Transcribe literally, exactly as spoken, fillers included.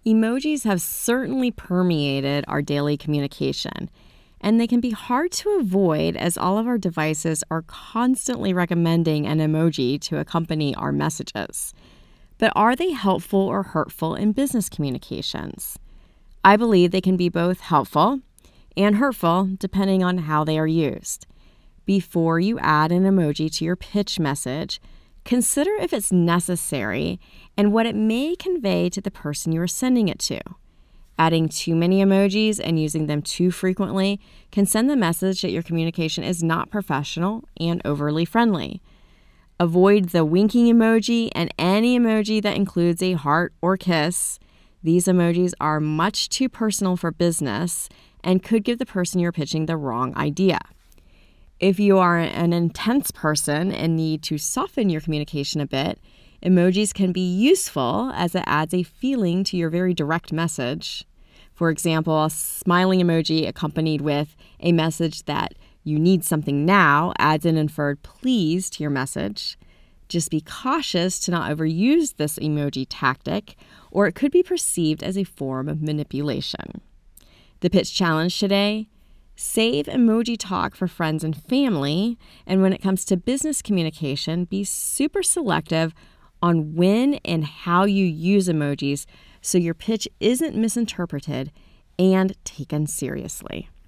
Emojis have certainly permeated our daily communication, and they can be hard to avoid as all of our devices are constantly recommending an emoji to accompany our messages. But are they helpful or hurtful in business communications? I believe they can be both helpful and hurtful depending on how they are used. Before you add an emoji to your pitch message, consider if it's necessary and what it may convey to the person you are sending it to. Adding too many emojis and using them too frequently can send the message that your communication is not professional and overly friendly. Avoid the winking emoji and any emoji that includes a heart or kiss. These emojis are much too personal for business and could give the person you're pitching the wrong idea. If you are an intense person and need to soften your communication a bit, emojis can be useful as it adds a feeling to your very direct message. For example, a smiling emoji accompanied with a message that you need something now adds an inferred please to your message. Just be cautious to not overuse this emoji tactic, or it could be perceived as a form of manipulation. The pitch challenge today: save emoji talk for friends and family, and when it comes to business communication, be super selective on when and how you use emojis so your pitch isn't misinterpreted and taken seriously.